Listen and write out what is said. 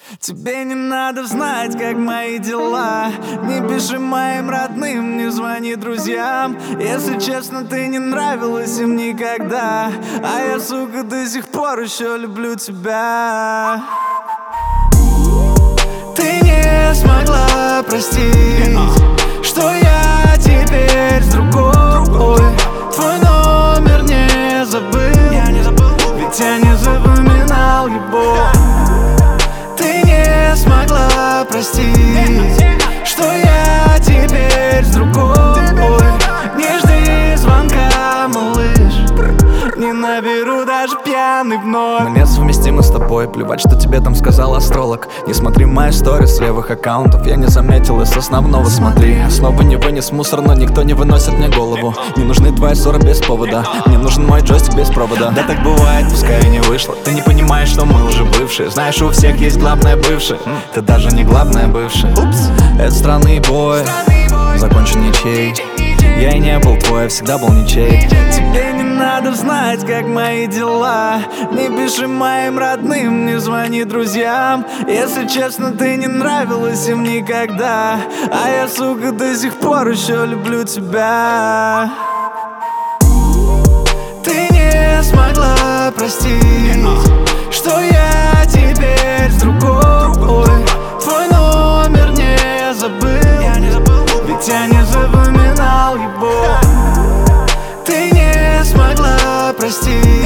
Тебе не надо знать, как мои дела. Не пиши моим родным, не звони друзьям. Если честно, ты не нравилась им никогда. А я, сука, до сих пор еще люблю тебя. Ты не смогла простить, что я теперь с другой. Твой номер не забыл, ведь я не запоминал его. Ты не смогла простить, что я теперь с другой. Не жди звонка, малыш, не наберу даже пьяный вновь. Мы несовместимы с тобой, плевать, что тебе там сказал астролог. Не смотри мои сторис с левых аккаунтов, я не заметил, и с основного смотри. Снова не вынес мусор, но никто не выносит мне голову. Не нужны твои ссоры без повода, мне нужен мой джойстик без провода. Да так бывает, пускай и не вышло. Ты не понимаешь, что мы уже бывшие. Знаешь, у всех есть главное бывшее, ты даже не главное бывшая. Упс, это странный бой, закончен ничей. Я и не был твой, я всегда был ничей. Тебе не надо знать, как мои дела. Не пиши моим родным, не звони друзьям. Если честно, ты не нравилась им никогда. А я, сука, до сих пор еще люблю тебя. Ты не смогла простить, что я теперь с другой. Твой номер не забыл, ведь я не запоминал его. Ты не смогла простить,